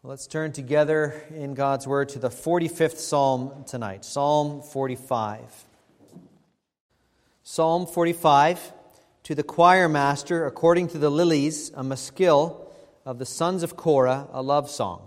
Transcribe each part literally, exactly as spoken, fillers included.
Let's turn together in God's Word to the forty-fifth Psalm tonight, Psalm forty-five. Psalm forty-five, to the choir master, according to the lilies, a maskil of the sons of Korah, a love song.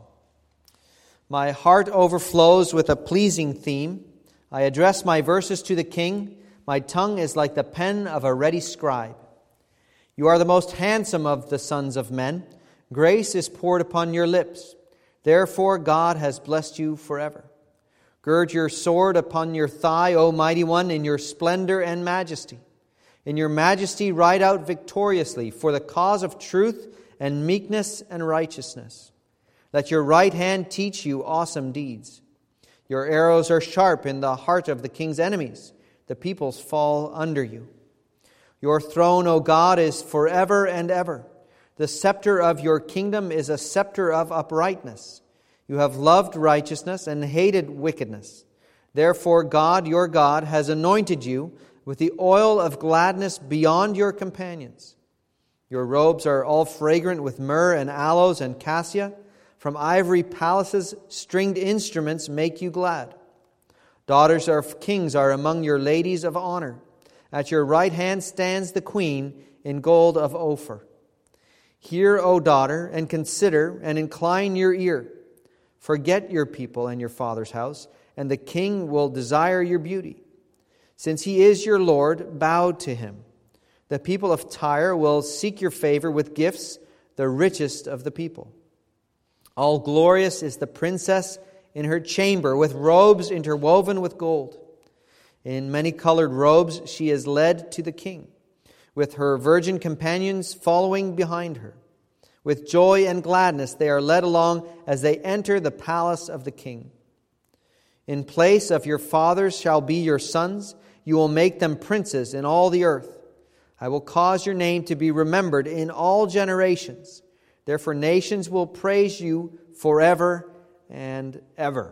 My heart overflows with a pleasing theme. I address my verses to the King. My tongue is like the pen of a ready scribe. You are the most handsome of the sons of men. Grace is poured upon your lips. Therefore God has blessed you forever. Gird your sword upon your thigh, O mighty one, in your splendor and majesty. In your majesty ride out victoriously for the cause of truth and meekness and righteousness. Let your right hand teach you awesome deeds. Your arrows are sharp in the heart of the king's enemies. The peoples fall under you. Your throne, O God, is forever and ever. The scepter of your kingdom is a scepter of uprightness. You have loved righteousness and hated wickedness. Therefore God, your God, has anointed you with the oil of gladness beyond your companions. Your robes are all fragrant with myrrh and aloes and cassia. From ivory palaces, stringed instruments make you glad. Daughters of kings are among your ladies of honor. At your right hand stands the queen in gold of Ophir. Hear, O daughter, and consider, and incline your ear. Forget your people and your father's house, and the king will desire your beauty. Since he is your Lord, bow to him. The people of Tyre will seek your favor with gifts, the richest of the people. All glorious is the princess in her chamber, with robes interwoven with gold. In many-colored robes she is led to the king, with her virgin companions following behind her. With joy and gladness they are led along as they enter the palace of the king. In place of your fathers shall be your sons. You will make them princes in all the earth. I will cause your name to be remembered in all generations. Therefore nations will praise you forever and ever.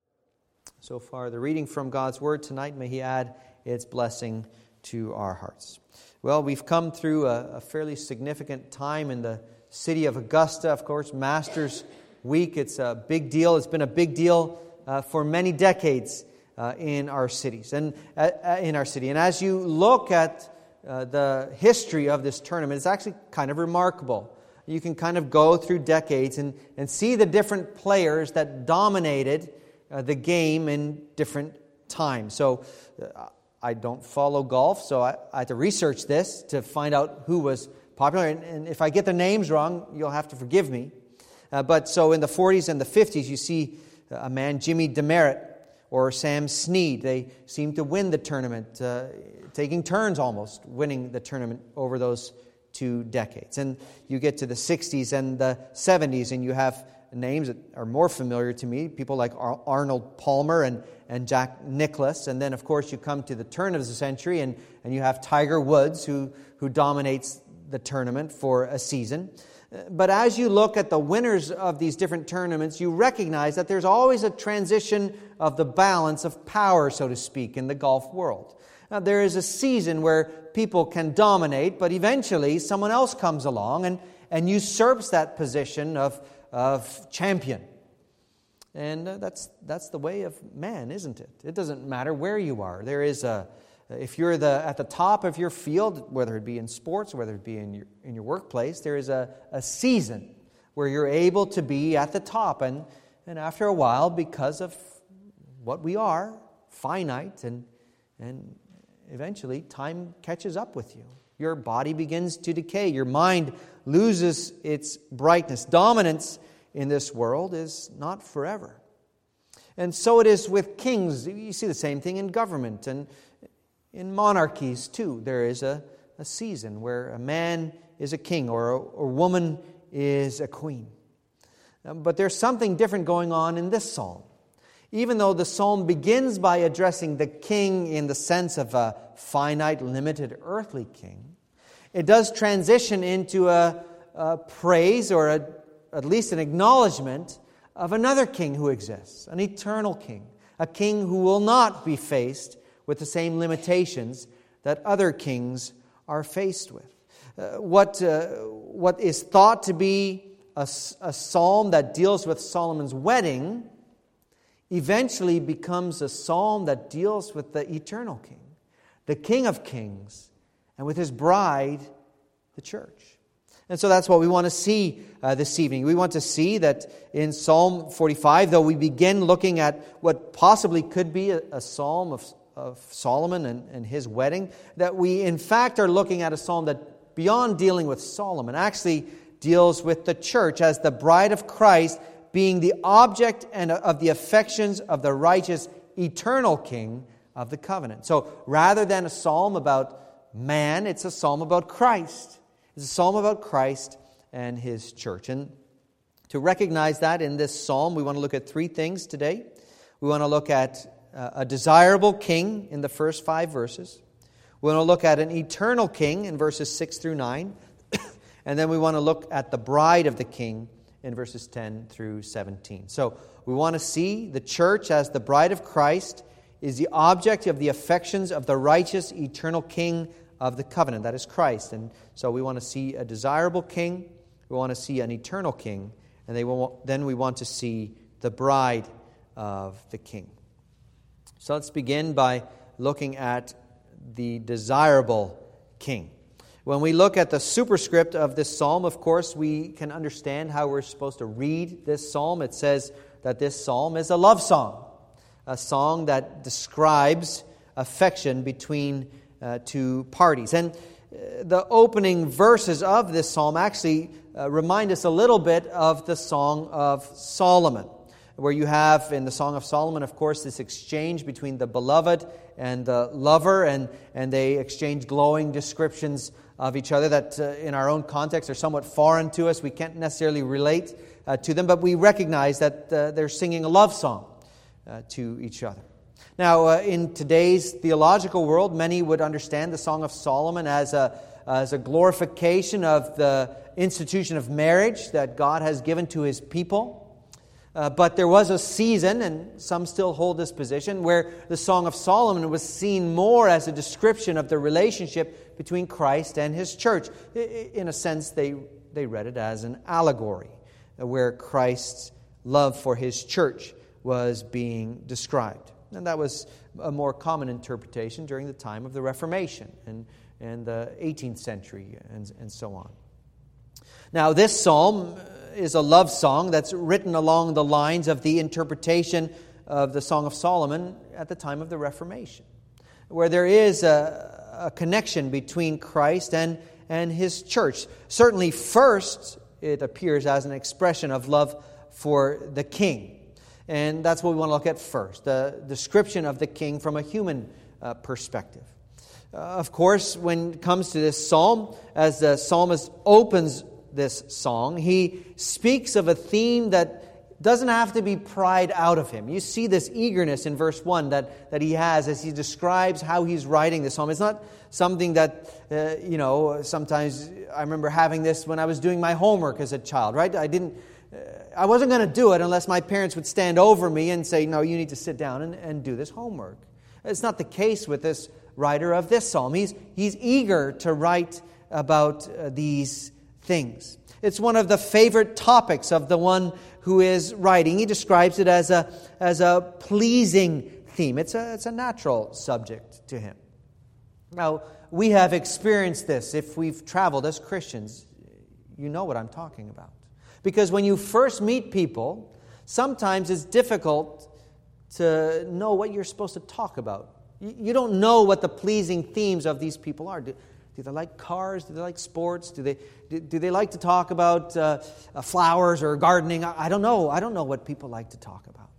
So far, the reading from God's Word tonight, may He add its blessing to our hearts. Well, we've come through a, a fairly significant time in the city of Augusta, of course, Masters Week. It's a big deal. It's been a big deal uh, for many decades uh, in our cities and uh, in our city. And as you look at uh, the history of this tournament, it's actually kind of remarkable. You can kind of go through decades and, and see the different players that dominated uh, the game in different times. So uh, I don't follow golf, so I, I had to research this to find out who was popular. And, and if I get the names wrong, you'll have to forgive me. Uh, but so in the forties and the fifties, you see a man, Jimmy Demaret, or Sam Snead. They seem to win the tournament, uh, taking turns almost, winning the tournament over those two decades. And you get to the sixties and the seventies, and you have names that are more familiar to me, people like Ar- Arnold Palmer and, and Jack Nicklaus. And then, of course, you come to the turn of the century, and, and you have Tiger Woods, who, who dominates the tournament for a season. But as you look at the winners of these different tournaments, you recognize that there's always a transition of the balance of power, so to speak, in the golf world. Now, there is a season where people can dominate, but eventually someone else comes along and, and usurps that position of, of champion. And uh, that's that's the way of man, isn't it? It doesn't matter where you are. There is a If you're the at the top of your field, whether it be in sports, whether it be in your in your workplace, there is a, a season where you're able to be at the top. And, and after a while, because of what we are, finite, and and eventually time catches up with you. Your body begins to decay. Your mind loses its brightness. Dominance in this world is not forever. And so it is with kings. You see the same thing in government and in monarchies, too. There is a, a season where a man is a king or a, a woman is a queen. But there's something different going on in this psalm. Even though the psalm begins by addressing the king in the sense of a finite, limited earthly king, it does transition into a, a praise or a, at least an acknowledgement of another king who exists, an eternal king, a king who will not be faced with the same limitations that other kings are faced with. Uh, what, uh, what is thought to be a, a psalm that deals with Solomon's wedding eventually becomes a psalm that deals with the eternal King, the King of Kings, and with His bride, the church. And so that's what we want to see uh, this evening. We want to see that in Psalm forty-five, though we begin looking at what possibly could be a, a psalm of, of Solomon and, and his wedding, that we in fact are looking at a psalm that, beyond dealing with Solomon, actually deals with the church as the bride of Christ, being the object and of the affections of the righteous eternal King of the covenant. So rather than a psalm about man, it's a psalm about Christ. It's a psalm about Christ and His church. And to recognize that in this psalm, we want to look at three things today. We want to look at uh, a desirable king in the first five verses. We want to look at an eternal king in verses six through nine. And then we want to look at the bride of the king in verses ten through seventeen. So we want to see the church as the bride of Christ is the object of the affections of the righteous eternal King of the covenant. That is Christ. And so we want to see a desirable king. We want to see an eternal king. And they will, then we want to see the bride of the king. So let's begin by looking at the desirable king. When we look at the superscript of this psalm, of course, we can understand how we're supposed to read this psalm. It says that this psalm is a love song, a song that describes affection between uh, two parties. And uh, the opening verses of this psalm actually uh, remind us a little bit of the Song of Solomon, where you have in the Song of Solomon, of course, this exchange between the beloved and the lover, and, and they exchange glowing descriptions of each other that uh, in our own context are somewhat foreign to us. We can't necessarily relate uh, to them, but we recognize that uh, they're singing a love song uh, to each other. Now, uh, in today's theological world, many would understand the Song of Solomon as a, as a glorification of the institution of marriage that God has given to His people. Uh, but there was a season, and some still hold this position, where the Song of Solomon was seen more as a description of the relationship between Christ and His church. In a sense, they, they read it as an allegory, where Christ's love for His church was being described. And that was a more common interpretation during the time of the Reformation and, and the eighteenth century and, and so on. Now, this psalm is a love song that's written along the lines of the interpretation of the Song of Solomon at the time of the Reformation, where there is a, a connection between Christ and, and His church. Certainly, first, it appears as an expression of love for the king. And that's what we want to look at first, the description of the king from a human uh, perspective. Uh, of course, when it comes to this psalm, as the psalmist opens this song, he speaks of a theme that doesn't have to be pried out of him. You see this eagerness in verse one that, that he has as he describes how he's writing this psalm. It's not something that, uh, you know, sometimes I remember having this when I was doing my homework as a child, right? I didn't... I wasn't going to do it unless my parents would stand over me and say, no, you need to sit down and, and do this homework. It's not the case with this writer of this psalm. He's, he's eager to write about uh, these things. It's one of the favorite topics of the one who is writing. He describes it as a, as a pleasing theme. It's a, it's a natural subject to him. Now, we have experienced this. If we've traveled as Christians, you know what I'm talking about. Because when you first meet people, sometimes it's difficult to know what you're supposed to talk about. You don't know what the pleasing themes of these people are. Do, do they like cars? Do they like sports? Do they do, do they like to talk about uh, uh, flowers or gardening? I, I don't know. I don't know what people like to talk about.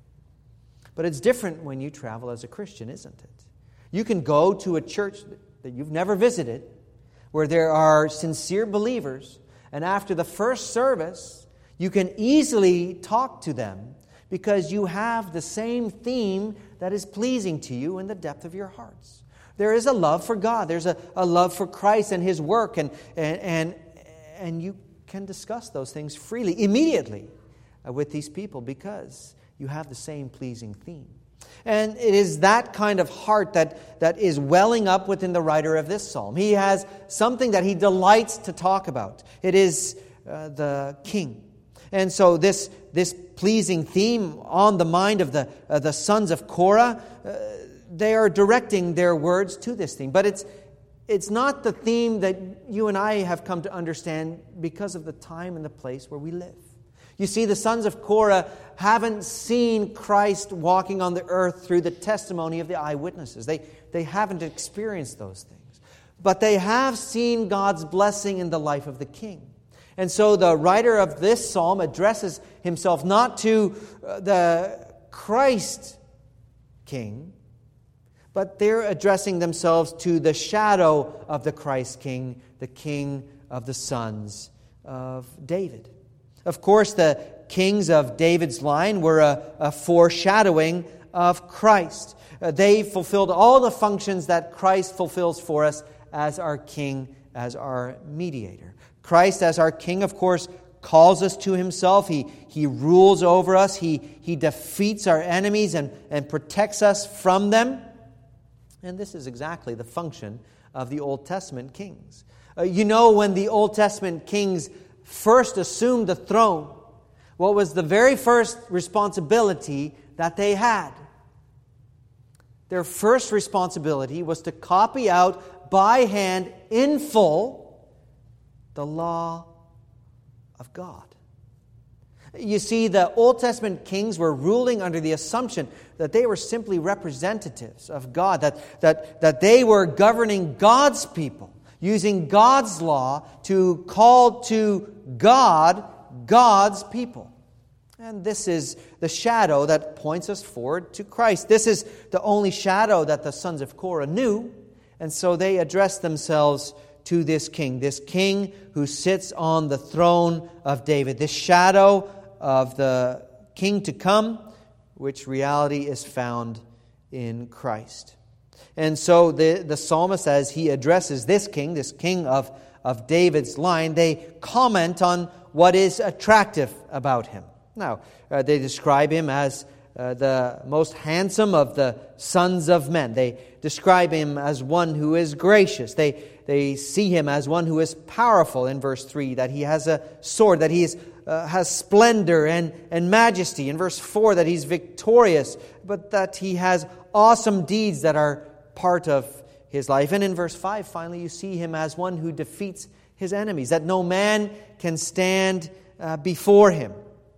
But it's different when you travel as a Christian, isn't it? You can go to a church that you've never visited, where there are sincere believers, and after the first service, you can easily talk to them because you have the same theme that is pleasing to you in the depth of your hearts. There is a love for God. There's a, a love for Christ and His work, and, and, and, and you can discuss those things freely, immediately, uh, with these people because you have the same pleasing theme. And it is that kind of heart that, that is welling up within the writer of this psalm. He has something that he delights to talk about. It is uh, the king. And so this, this pleasing theme on the mind of the, uh, the sons of Korah, uh, they are directing their words to this theme. But it's, it's not the theme that you and I have come to understand because of the time and the place where we live. You see, the sons of Korah haven't seen Christ walking on the earth through the testimony of the eyewitnesses. They, they haven't experienced those things. But they have seen God's blessing in the life of the king. And so the writer of this psalm addresses himself not to the Christ king, but they're addressing themselves to the shadow of the Christ king, the king of the sons of David. Of course, the kings of David's line were a, a foreshadowing of Christ. Uh, they fulfilled all the functions that Christ fulfills for us as our king, as our mediator. Christ, as our king, of course, calls us to himself. He, he rules over us. He, he defeats our enemies and, and protects us from them. And this is exactly the function of the Old Testament kings. Uh, you know, when the Old Testament kings first assumed the throne, what was the very first responsibility that they had? Their first responsibility was to copy out by hand in full the law of God. You see, the Old Testament kings were ruling under the assumption that they were simply representatives of God, that, that, that they were governing God's people, using God's law to call to God, God's people. And this is the shadow that points us forward to Christ. This is the only shadow that the sons of Korah knew, and so they addressed themselves to this king, this king who sits on the throne of David, this shadow of the king to come, which reality is found in Christ. And so the, the psalmist, as he addresses this king, this king of, of David's line, they comment on what is attractive about him. Now, uh, they describe him as uh, the most handsome of the sons of men. They describe him as one who is gracious. They, they see him as one who is powerful in verse three, that he has a sword, that he is, uh, has splendor and, and majesty. In verse four, that he's victorious, but that he has awesome deeds that are part of his life. And in verse five, finally, you see him as one who defeats his enemies, that no man can stand uh, before him.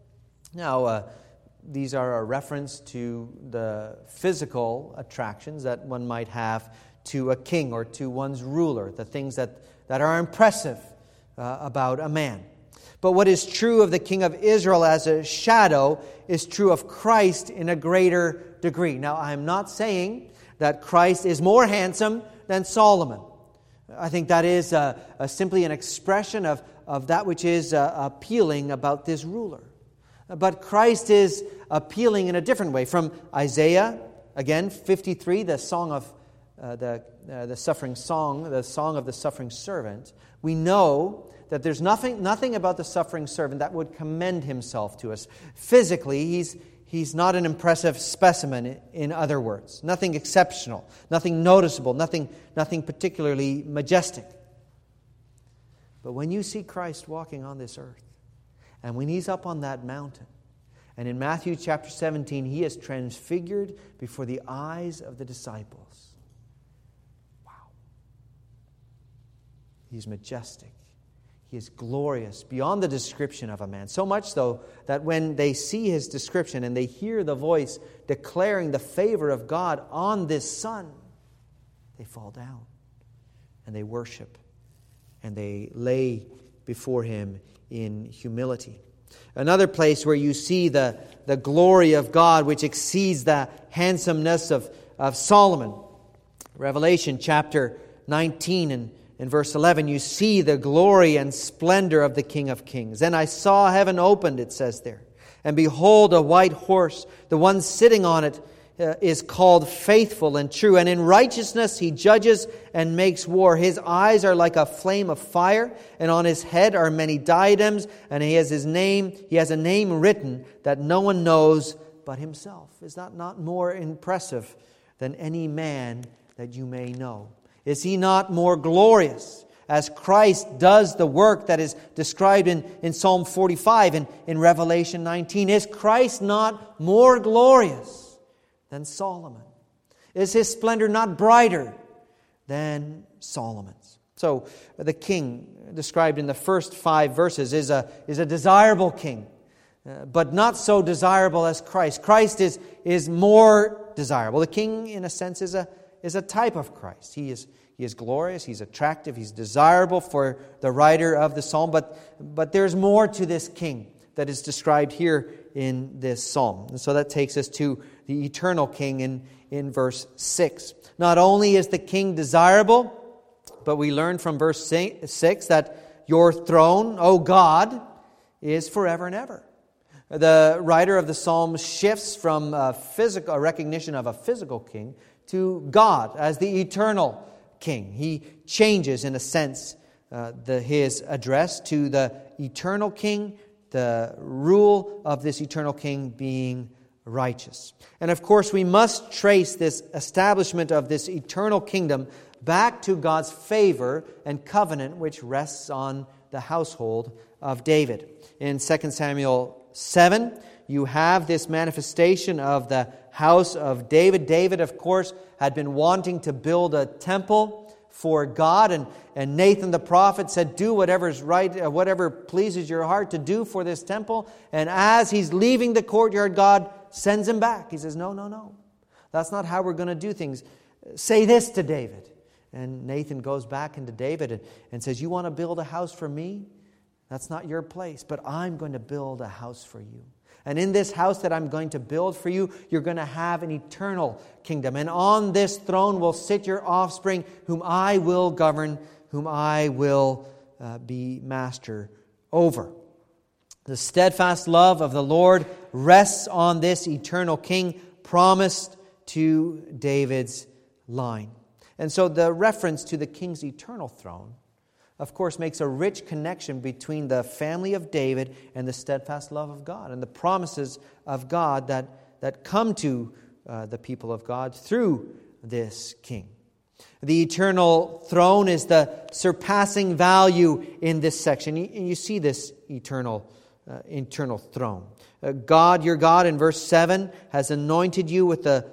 Now, uh, these are a reference to the physical attractions that one might have to a king or to one's ruler, the things that, that are impressive uh, about a man. But what is true of the king of Israel as a shadow is true of Christ in a greater degree. Now, I'm not saying that Christ is more handsome than Solomon. I think that is uh, uh, simply an expression of, of that which is uh, appealing about this ruler. But Christ is appealing in a different way. From Isaiah, again, fifty-three, the song of uh, the uh, the suffering song, the song of the suffering servant, we know that there's nothing nothing about the suffering servant that would commend himself to us. Physically, he's he's not an impressive specimen, in other words. Nothing exceptional, nothing noticeable, nothing, nothing particularly majestic. But when you see Christ walking on this earth, and when he's up on that mountain, and in Matthew chapter seventeen, he is transfigured before the eyes of the disciples. Wow. He's majestic. He is glorious beyond the description of a man. So much so that when they see his description and they hear the voice declaring the favor of God on this Son, they fall down and they worship and they lay before him in humility. Another place where you see the, the glory of God, which exceeds the handsomeness of, of Solomon. Revelation chapter nineteen and in verse eleven, you see the glory and splendor of the King of Kings. Then I saw heaven opened, it says there. And behold, a white horse. The one sitting on it uh, is called Faithful and True. And in righteousness he judges and makes war. His eyes are like a flame of fire. And on his head are many diadems. And he has his name, he has a name written that no one knows but himself. Is that not more impressive than any man that you may know? Is he not more glorious as Christ does the work that is described in, in Psalm forty-five and in Revelation nineteen? Is Christ not more glorious than Solomon? Is his splendor not brighter than Solomon's? So the king described in the first five verses is a, is a desirable king, uh, but not so desirable as Christ. Christ is, is more desirable. The king, in a sense, is a, is a type of Christ. He is He is glorious, he's attractive, he's desirable for the writer of the psalm. But, but there's more to this king that is described here in this psalm. And so that takes us to the eternal king in, in verse six. Not only is the king desirable, but we learn from verse six that your throne, O God, is forever and ever. The writer of the psalm shifts from a, physical, a recognition of a physical king to God as the eternal king. He changes, in a sense, uh, the, his address to the eternal king, the rule of this eternal king being righteous. And of course, we must trace this establishment of this eternal kingdom back to God's favor and covenant, which rests on the household of David. In Second Samuel seven, you have this manifestation of the house of David. David, of course, had been wanting to build a temple for God, and, and Nathan the prophet said, do whatever is right, uh, whatever pleases your heart to do for this temple. And as he's leaving the courtyard, God sends him back. He says, no, no, no. That's not how we're going to do things. Say this to David. And Nathan goes back into David and, and says, you want to build a house for me? That's not your place, but I'm going to build a house for you. And in this house that I'm going to build for you, you're going to have an eternal kingdom. And on this throne will sit your offspring, whom I will govern, whom I will uh, be master over. The steadfast love of the Lord rests on this eternal king promised to David's line. And so the reference to the king's eternal throne, of course, makes a rich connection between the family of David and the steadfast love of God and the promises of God that, that come to uh, the people of God through this king. The eternal throne is the surpassing value in this section. You, you see this eternal, uh, eternal throne. Uh, God, your God, in verse seven, has anointed you with the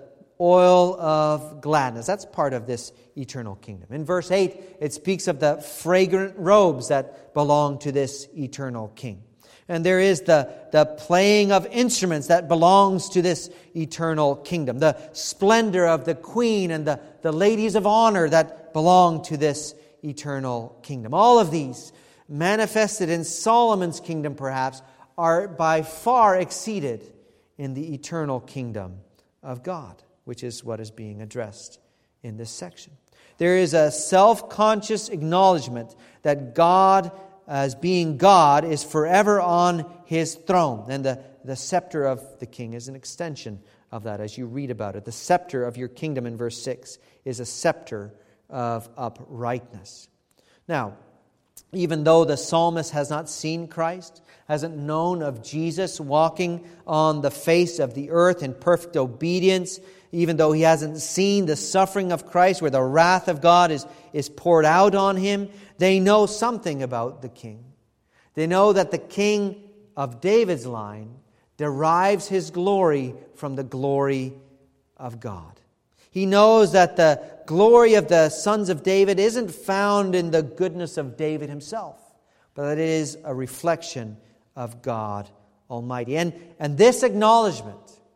oil of gladness. That's part of this eternal kingdom. In verse eight, it speaks of the fragrant robes that belong to this eternal king. And there is the, the playing of instruments that belongs to this eternal kingdom. The splendor of the queen and the, the ladies of honor that belong to this eternal kingdom. All of these, manifested in Solomon's kingdom perhaps, are by far exceeded in the eternal kingdom of God, which is what is being addressed in this section. There is a self-conscious acknowledgement that God, as being God, is forever on His throne. And the, the scepter of the king is an extension of that as you read about it. The scepter of your kingdom in verse six is a scepter of uprightness. Now, even though the psalmist has not seen Christ, hasn't known of Jesus walking on the face of the earth in perfect obedience, even though he hasn't seen the suffering of Christ where the wrath of God is, is poured out on him, they know something about the king. They know that the king of David's line derives his glory from the glory of God. He knows that the glory of the sons of David isn't found in the goodness of David himself, but that it is a reflection of God Almighty. And, and this acknowledgement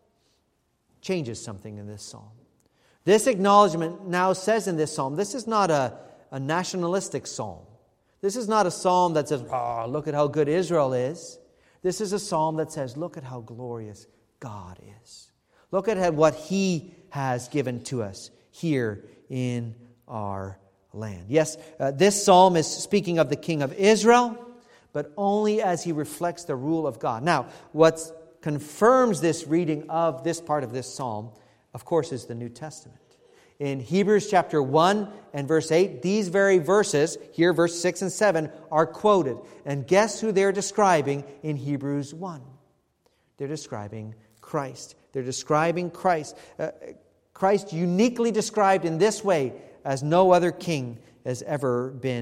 changes something in this psalm. This acknowledgement now says in this psalm, this is not a, a nationalistic psalm. This is not a psalm that says, oh, look at how good Israel is. This is a psalm that says, look at how glorious God is. Look at what He has given to us here in our land. Yes, uh, this psalm is speaking of the King of Israel, but only as he reflects the rule of God. Now, what confirms this reading of this part of this psalm, of course, is the New Testament. In Hebrews chapter one and verse eight, these very verses, here verse six and seven, are quoted. And guess who they're describing in Hebrews one? They're describing Christ. They're describing Christ. Uh, Christ uniquely described in this way as no other king has ever been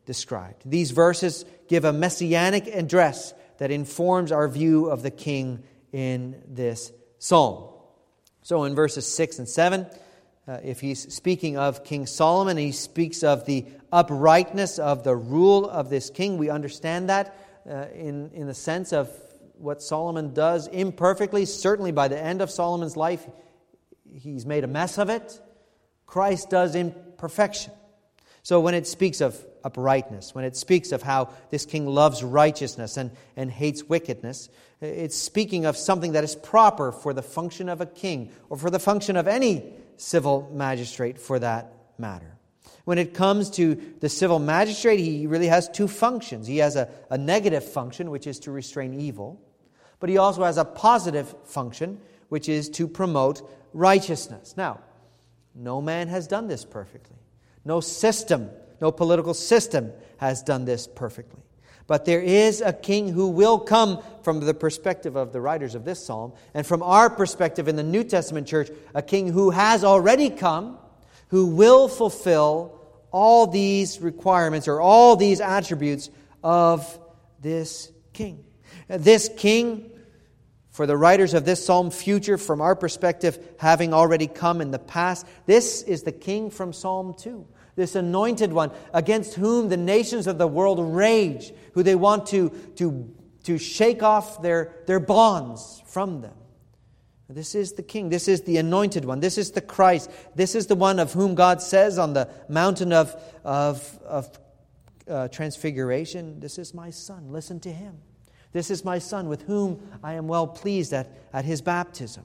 described. These verses give a messianic address that informs our view of the king in this psalm. So in verses six and seven, uh, if he's speaking of King Solomon, he speaks of the uprightness of the rule of this king. We understand that uh, in, in the sense of what Solomon does imperfectly. Certainly by the end of Solomon's life, he's made a mess of it. Christ does in perfection. So when it speaks of uprightness, when it speaks of how this king loves righteousness and, and hates wickedness, it's speaking of something that is proper for the function of a king, or for the function of any civil magistrate for that matter. When it comes to the civil magistrate, he really has two functions. He has a, a negative function, which is to restrain evil, but he also has a positive function, which is to promote righteousness. Now, no man has done this perfectly. No system, no political system has done this perfectly. But there is a king who will come from the perspective of the writers of this psalm, and from our perspective in the New Testament church, a king who has already come, who will fulfill all these requirements or all these attributes of this king. This king, for the writers of this psalm, future from our perspective, having already come in the past, this is the king from Psalm two. This anointed one against whom the nations of the world rage, who they want to, to, to shake off their, their bonds from them. This is the king. This is the anointed one. This is the Christ. This is the one of whom God says on the mountain of, of, of uh, transfiguration, this is my son. Listen to him. This is my son with whom I am well pleased at, at his baptism.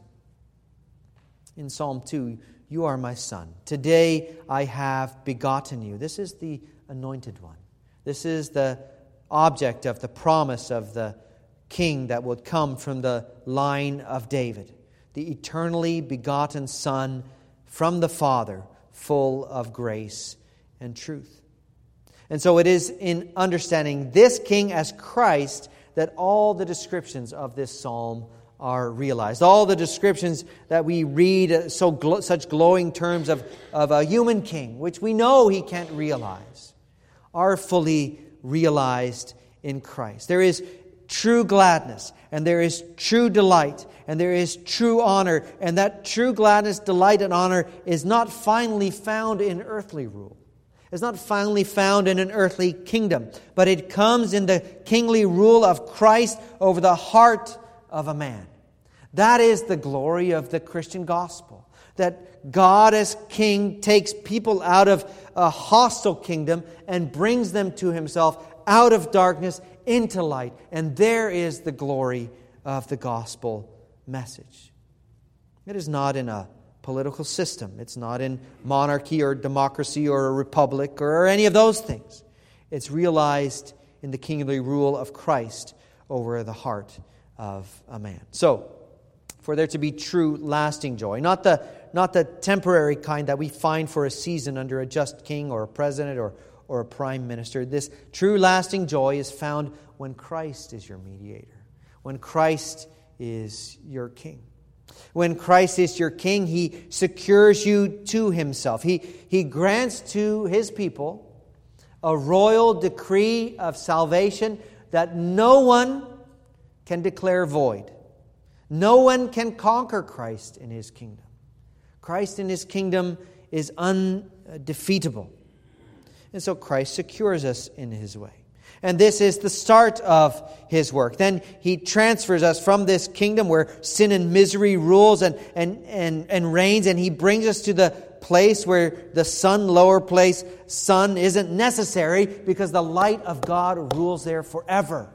In Psalm two, you are my son. Today I have begotten you. This is the anointed one. This is the object of the promise of the king that would come from the line of David. The eternally begotten Son from the Father, full of grace and truth. And so it is in understanding this king as Christ that all the descriptions of this psalm are realized. All the descriptions that we read, so gl- such glowing terms of, of a human king, which we know he can't realize, are fully realized in Christ. There is true gladness, and there is true delight, and there is true honor, and that true gladness, delight, and honor is not finally found in earthly rule. It's not finally found in an earthly kingdom, but it comes in the kingly rule of Christ over the heart of a man. That is the glory of the Christian gospel. That God as king takes people out of a hostile kingdom and brings them to himself out of darkness into light. And there is the glory of the gospel message. It is not in a political system. It's not in monarchy or democracy or a republic or any of those things. It's realized in the kingly rule of Christ over the heart of a man. So, for there to be true lasting joy, not the, not the temporary kind that we find for a season under a just king or a president or, or a prime minister, this true lasting joy is found when Christ is your mediator, when Christ is your king. When Christ is your king, He secures you to Himself. He, he grants to His people a royal decree of salvation that no one can declare void. No one can conquer Christ in His kingdom. Christ in His kingdom is undefeatable. And so Christ secures us in His way. And this is the start of His work. Then He transfers us from this kingdom where sin and misery rules and, and, and, and reigns, and He brings us to the place where the sun, lower place, sun isn't necessary because the light of God rules there forever.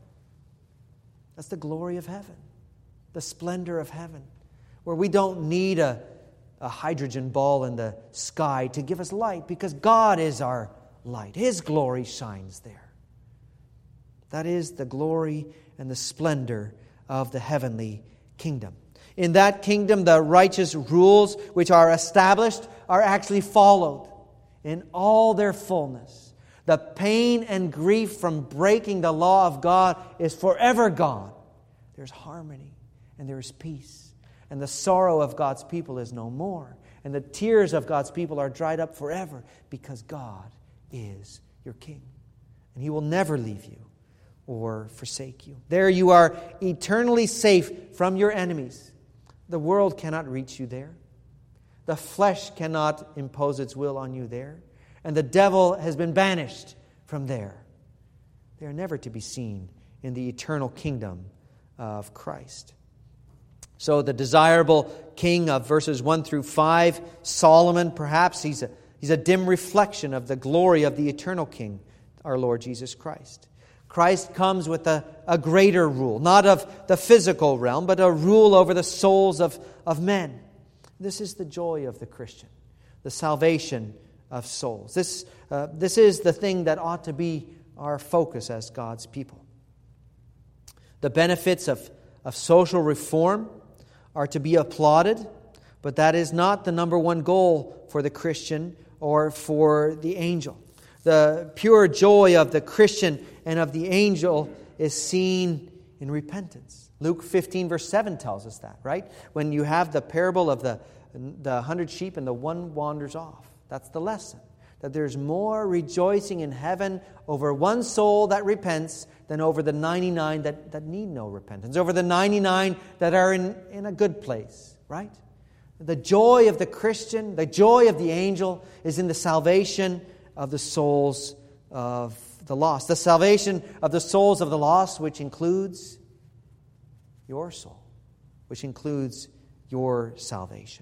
That's the glory of heaven, the splendor of heaven, where we don't need a, a hydrogen ball in the sky to give us light because God is our light. His glory shines there. That is the glory and the splendor of the heavenly kingdom. In that kingdom, the righteous rules which are established are actually followed in all their fullness. The pain and grief from breaking the law of God is forever gone. There's harmony and there is peace. And the sorrow of God's people is no more. And the tears of God's people are dried up forever because God is your King. and He will never leave you or forsake you. There you are eternally safe from your enemies. The world cannot reach you there. The flesh cannot impose its will on you there. And the devil has been banished from there. They are never to be seen in the eternal kingdom of Christ. So the desirable king of verses one through five, Solomon, perhaps he's a, he's a dim reflection of the glory of the eternal King, our Lord Jesus Christ. Christ comes with a, a greater rule, not of the physical realm, but a rule over the souls of, of men. This is the joy of the Christian, the salvation of souls. This, uh, this is the thing that ought to be our focus as God's people. The benefits of, of social reform are to be applauded, but that is not the number one goal for the Christian or for the angel. The pure joy of the Christian and of the angel is seen in repentance. Luke fifteen verse seven tells us that, right? When you have the parable of the, the hundred sheep and the one wanders off. That's the lesson. That there's more rejoicing in heaven over one soul that repents than over the ninety-nine that, that need no repentance. Over the ninety-nine that are in, in a good place, right? The joy of the Christian, the joy of the angel is in the salvation of the souls of the lost. The salvation of the souls of the lost, which includes your soul, which includes your salvation.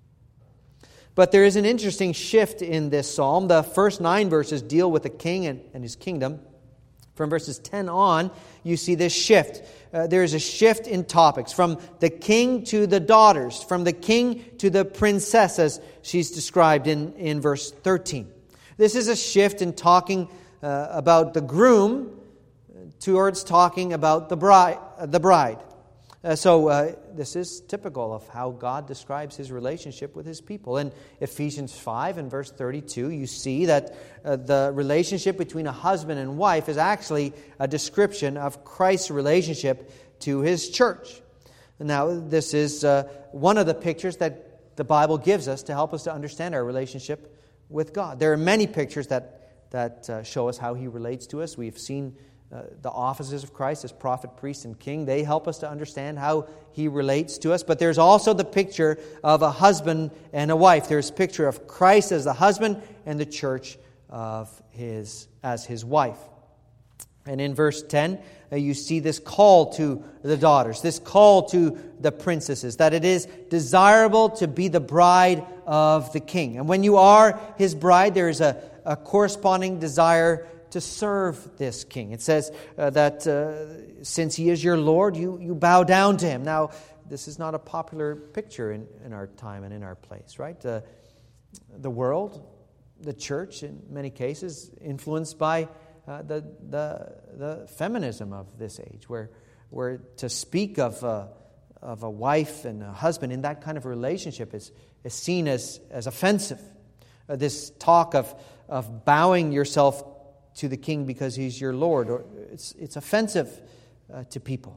But there is an interesting shift in this psalm. The first nine verses deal with the king and, and his kingdom. From verses ten on, you see this shift. Uh, there is a shift in topics. From the king to the daughters. From the king to the princess, as she's described in, in verse thirteen. This is a shift in talking uh, about the groom towards talking about the bride. Uh, the bride. Uh, so uh, this is typical of how God describes His relationship with His people. In Ephesians five and verse thirty-two, you see that uh, the relationship between a husband and wife is actually a description of Christ's relationship to His church. Now, this is uh, one of the pictures that the Bible gives us to help us to understand our relationship with God. There are many pictures that, that uh, show us how He relates to us. We've seen Uh, the offices of Christ as prophet, priest, and king. They help us to understand how He relates to us. But there's also the picture of a husband and a wife. There's a picture of Christ as the husband and the church of his as His wife. And in verse ten, uh, you see this call to the daughters, this call to the princesses, that it is desirable to be the bride of the king. And when you are His bride, there is a, a corresponding desire to serve this king. It says uh, that uh, since He is your Lord, you, you bow down to Him. Now, this is not a popular picture in, in our time and in our place, right? Uh, the world, the church, in many cases, influenced by uh, the, the the feminism of this age, where where to speak of a, of a wife and a husband in that kind of relationship is, is seen as, as offensive. Uh, this talk of, of bowing yourself to the king because he's your Lord, or it's it's offensive uh, to people.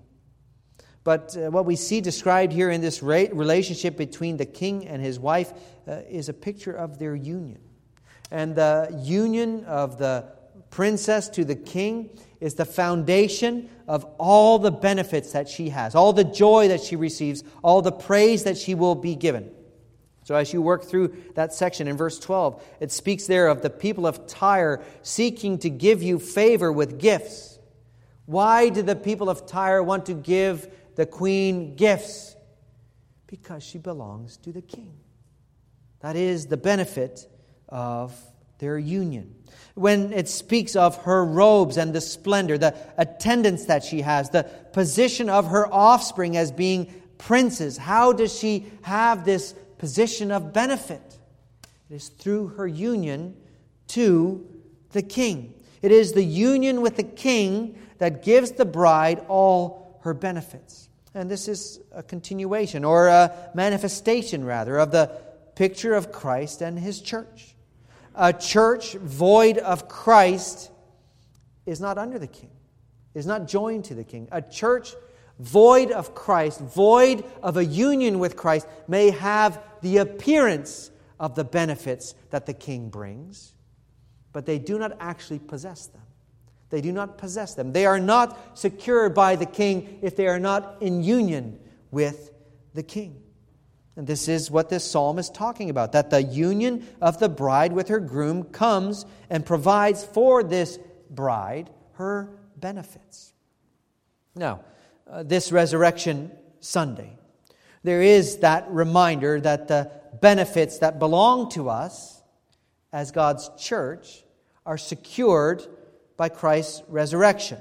But uh, what we see described here in this ra- relationship between the king and his wife uh, is a picture of their union. And the union of the princess to the king is the foundation of all the benefits that she has, all the joy that she receives, all the praise that she will be given. So as you work through that section in verse twelve, it speaks there of the people of Tyre seeking to give you favor with gifts. Why did the people of Tyre want to give the queen gifts? Because she belongs to the king. That is the benefit of their union. When it speaks of her robes and the splendor, the attendance that she has, the position of her offspring as being princes, how does she have this position of benefit? It is through her union to the king. It is the union with the king that gives the bride all her benefits. And this is a continuation, or a manifestation rather, of the picture of Christ and His church. A church void of Christ is not under the king, is not joined to the king. A church void of Christ, void of a union with Christ, may have the appearance of the benefits that the king brings, but they do not actually possess them. They do not possess them. They are not secured by the king if they are not in union with the king. And this is what this psalm is talking about, that the union of the bride with her groom comes and provides for this bride her benefits. Now, uh, this Resurrection Sunday, there is that reminder that the benefits that belong to us as God's church are secured by Christ's resurrection.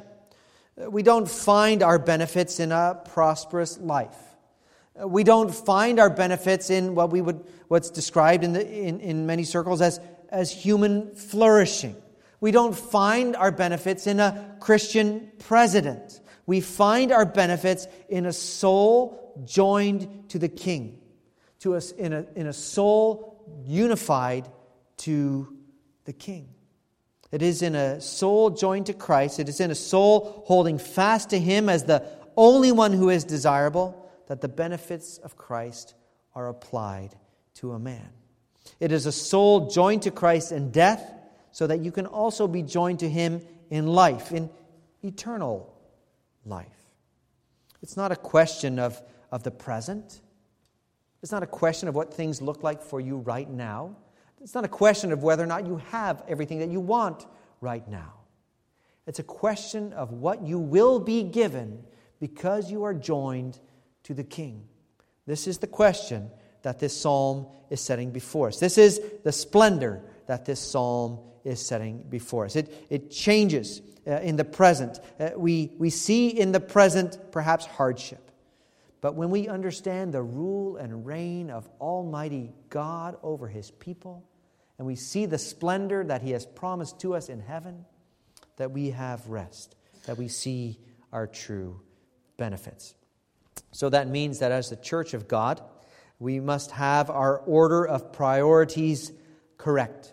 We don't find our benefits in a prosperous life. We don't find our benefits in what we would what's described in the in, in many circles as, as human flourishing. We don't find our benefits in a Christian president. We find our benefits in a soul joined to the King, to us in a in a soul unified to the King. It is in a soul joined to Christ. It is in a soul holding fast to Him as the only one who is desirable, that the benefits of Christ are applied to a man. It is a soul joined to Christ in death, so that you can also be joined to Him in life, in eternal life. It's not a question of, of the present. It's not a question of what things look like for you right now. It's not a question of whether or not you have everything that you want right now. It's a question of what you will be given because you are joined to the King. This is the question that this psalm is setting before us. This is the splendor that this psalm is setting before us. It, it changes uh, in the present. Uh, we, we see in the present perhaps hardship. But when we understand the rule and reign of Almighty God over His people, and we see the splendor that He has promised to us in heaven, that we have rest, that we see our true benefits. So that means that as the church of God, we must have our order of priorities correct.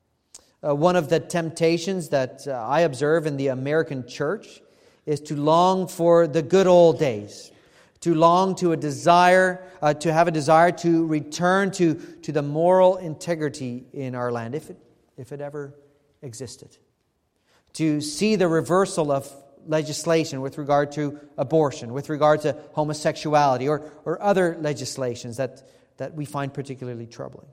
Uh, one of the temptations that uh, I observe in the American church is to long for the good old days, to long to a desire, uh, to have a desire to return to, to the moral integrity in our land, if it, if it ever existed. To see the reversal of legislation with regard to abortion, with regard to homosexuality, or, or other legislations that, that we find particularly troubling.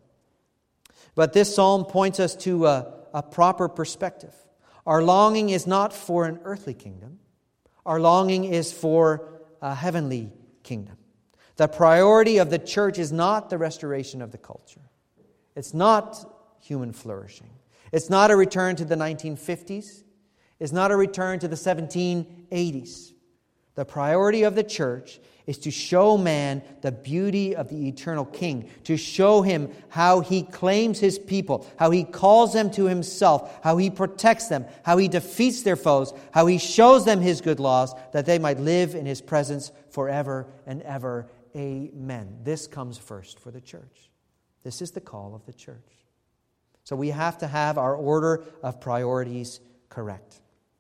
But this psalm points us to a, a proper perspective. Our longing is not for an earthly kingdom. Our longing is for a heavenly kingdom. The priority of the church is not the restoration of the culture. It's not human flourishing. It's not a return to the nineteen fifties. It's not a return to the seventeen eighties. The priority of the church is to show man the beauty of the eternal King, to show him how He claims His people, how He calls them to Himself, how He protects them, how He defeats their foes, how He shows them His good laws, that they might live in His presence forever and ever. Amen. This comes first for the church. This is the call of the church. So we have to have our order of priorities correct.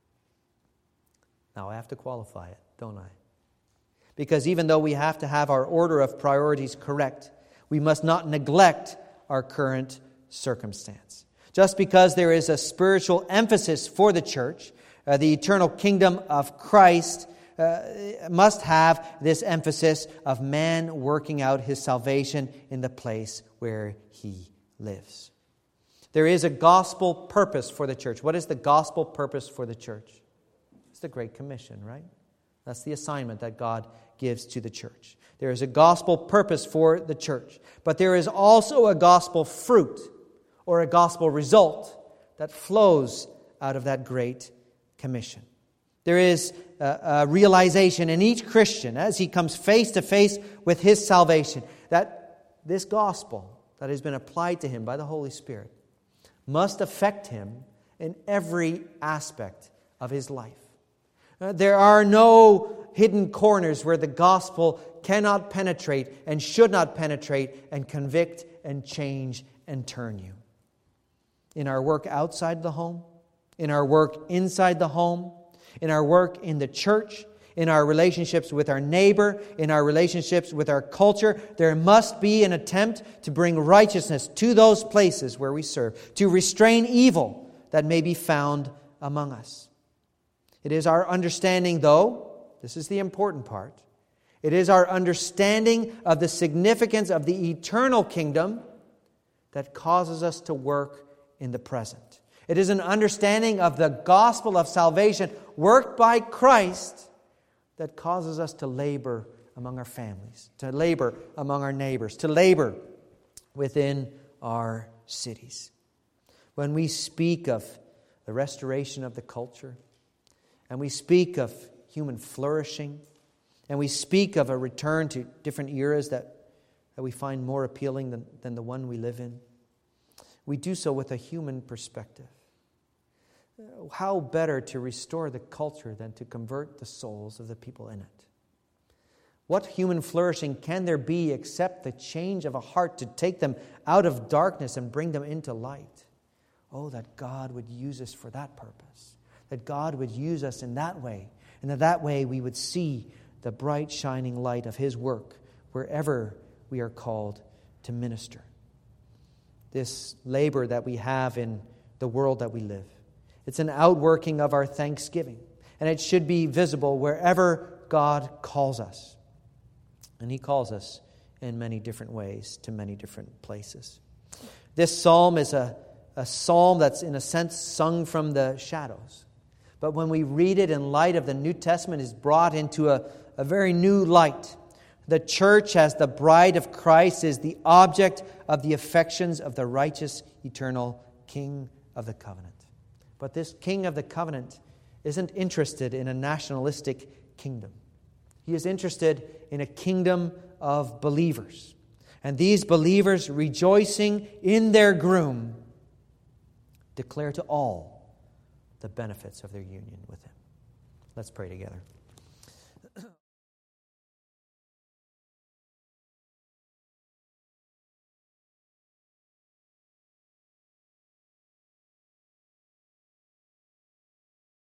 Now I have to qualify it, don't I? Because even though we have to have our order of priorities correct, we must not neglect our current circumstance. Just because there is a spiritual emphasis for the church, uh, the eternal kingdom of Christ uh, must have this emphasis of man working out his salvation in the place where he lives. There is a gospel purpose for the church. What is the gospel purpose for the church? It's the Great Commission, right? That's the assignment that God gives to the church. There is a gospel purpose for the church. But there is also a gospel fruit or a gospel result that flows out of that Great Commission. There is a, a realization in each Christian as he comes face to face with his salvation that this gospel that has been applied to him by the Holy Spirit must affect him in every aspect of his life. Uh, there are no hidden corners where the gospel cannot penetrate and should not penetrate and convict and change and turn you. In our work outside the home, in our work inside the home, in our work in the church, in our relationships with our neighbor, in our relationships with our culture, there must be an attempt to bring righteousness to those places where we serve, to restrain evil that may be found among us. It is our understanding, though, this is the important part, it is our understanding of the significance of the eternal kingdom that causes us to work in the present. It is an understanding of the gospel of salvation worked by Christ that causes us to labor among our families, to labor among our neighbors, to labor within our cities. When we speak of the restoration of the culture, and we speak of human flourishing, and we speak of a return to different eras that, that we find more appealing than, than the one we live in, we do so with a human perspective. How better to restore the culture than to convert the souls of the people in it? What human flourishing can there be except the change of a heart to take them out of darkness and bring them into light? Oh, that God would use us for that purpose. That God would use us in that way. And that that way we would see the bright shining light of His work wherever we are called to minister. This labor that we have in the world that we live, it's an outworking of our thanksgiving. And it should be visible wherever God calls us. And He calls us in many different ways to many different places. This psalm is a, a psalm that's in a sense sung from the shadows. But when we read it in light of the New Testament, it's brought into a, a very new light. The church as the bride of Christ is the object of the affections of the righteous, eternal King of the covenant. But this King of the covenant isn't interested in a nationalistic kingdom. He is interested in a kingdom of believers. And these believers, rejoicing in their groom, declare to all the benefits of their union with Him. Let's pray together.